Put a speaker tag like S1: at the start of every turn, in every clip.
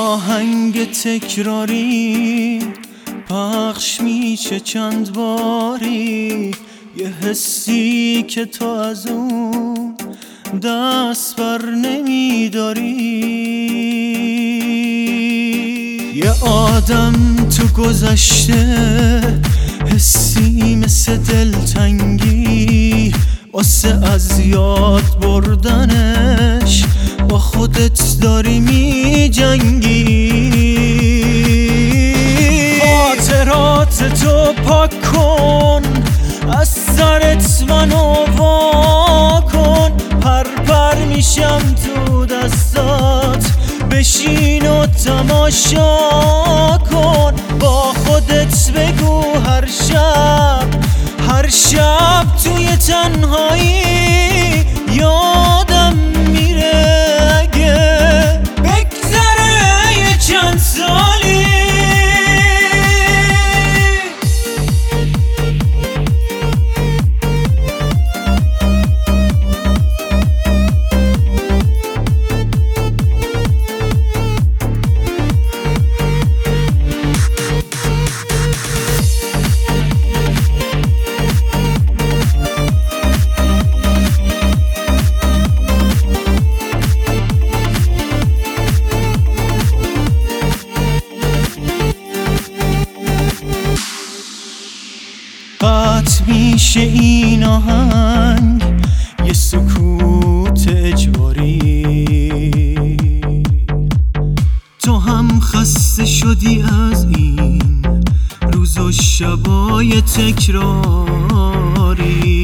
S1: آهنگ تکراری پخش میشه چند باری، یه حسی که تو از اون دست بر نمیداری. یه آدم تو گذشته حسی مثل دلتنگی، واسه از یاد بردنش با خودت داری می جنگی. خاطرات تو پاک کن، از سرت منو وا کن، پر میشم تو دستات، بشین و تماشا کن. با خودت بگو هر شب توی تنهایی یادم میره اگه بگذره یه چند سالی. قطع میشه این آهنگ، یه سکوت اجباری. تو هم خسته شدی از این روز و شبای تکراری.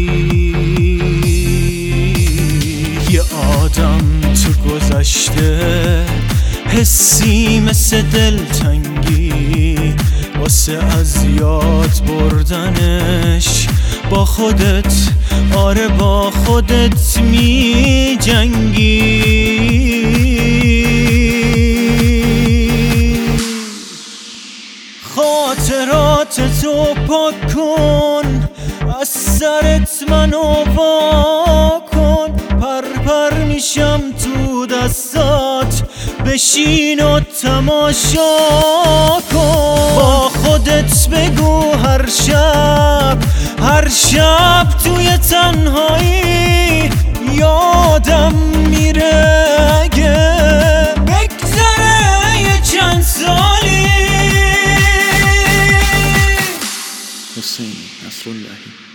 S1: یه آدم تو گذشته حسی مثل دلتنگی، واسه از یاد بردنش با خودت، آره با خودت می جنگی. خاطرات تو پاک کن، از سرت منو وا کن، پر میشم تو دستات، بشین و تماشا کن. با خودت بگو هر شب توی تنهایی یادم میره اگه بگذره یه چند سالی.
S2: حسین نصراللهی.